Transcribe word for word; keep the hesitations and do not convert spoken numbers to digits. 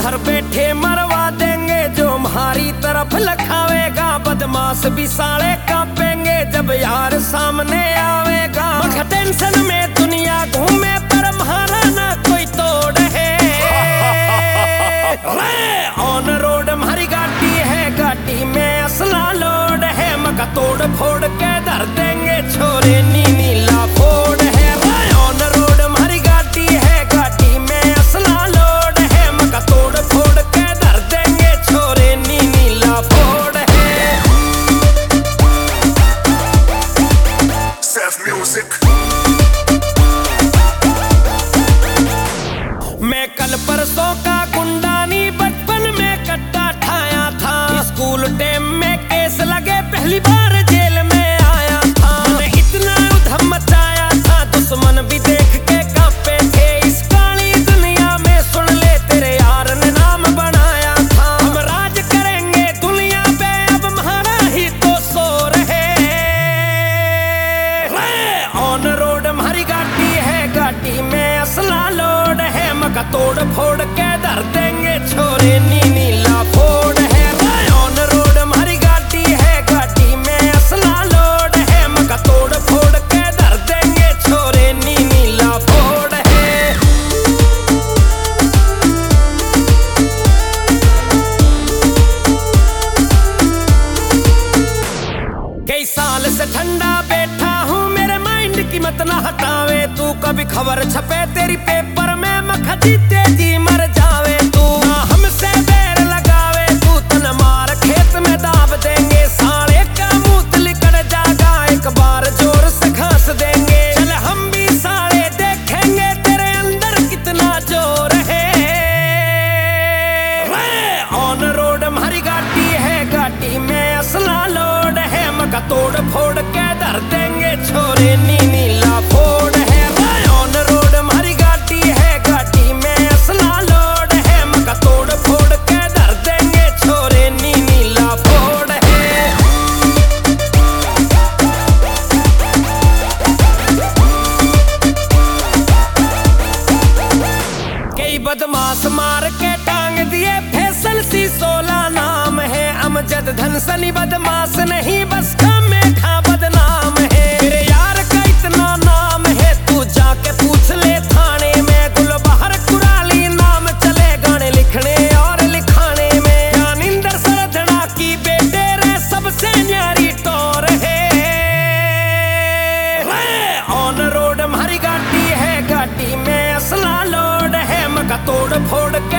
उधर बैठे मरवा देंगे, जो हमारी तरफ लखावेगा। बदमाश भी साले कांपेंगे जब यार सामने आवेगा। टेंशन में दुनिया घूमे पर हमारा ना कोई तोड़ है। ऑन रोड हमारी गाड़ी है, गाड़ी में असला लोड है। मका तोड़ फोड़ के धर देंगे छोरे नी नीला फोड़ है। ऑन रोड हमारी गाड़ी है, गाड़ी में असला लोड है। मका तोड़ फोड़ के धर देंगे छोरे नी नीला फोड़ है। Self music. मैं कल परसों का गुंडा नी बचपन में कट्टा ठाया था। स्कूल टाइम में केस लगे पहली बार जेल में आया था। मैंने इतना उधम मचाया था दुश्मन भी देख के कांपे थे। इस काली दुनिया में सुन ले तेरे यार ने नाम बनाया था। हम राज करेंगे दुनिया पे अब हमारा ही तो शोर है। ऑन रोड हमारी गाड़ी है, गाड़ी में असला लोड है। मका तोड़ फोड़ के धर देंगे छोरे नी नीला फोड़ है। ऑन रोड हमारी गाड़ी है, गाड़ी में असला लोड है। मका तोड़ फोड़ के धर देंगे छोरे नी नीला फोड़ है। कई साल से ठंडा बैठा हूँ, मेरे माइंड की मत ना हटावे तू। कभी खबर छपे तेरी पेपर में, मखा जीते जी मर जावे तू। ना हमसे बैर लगावे तू, तन मार खेत में दाब देंगे। साले का मुंह लिकड़ जागा, एक बार जोर से घास देंगे। चल हम भी साले देखेंगे तेरे अंदर कितना जोर है। ऑन रोड हमारी गाड़ी है, गाड़ी में असला लोड है। मका तोड़ फोड़ के धर देंगे छोरे नी नीला फोड़ है। ऑन रोड हमारी गाड़ी है, गाड़ी में असला लोड है। मका तोड़ फोड़ के धर देंगे छोरे नी नीला फोड़ है। कई बदमाश मार के टांग दिए, फैसल सी सोला नाम है। अमजद धन सनी बदमाश नहीं, बस खामे खा बदनाम है। मेरे यार का इतना नाम है, तू जाके पूछ ले थाने में। गुलबहर कुराली नाम चले गाने लिखने और लिखाने में। ज्ञानिंदर सरधड़ा की बेटे रे सबसे न्यारी टोर है। ऑन रोड हमारी गाड़ी है, गाड़ी में असला लोड है। मका तोड़ फोड़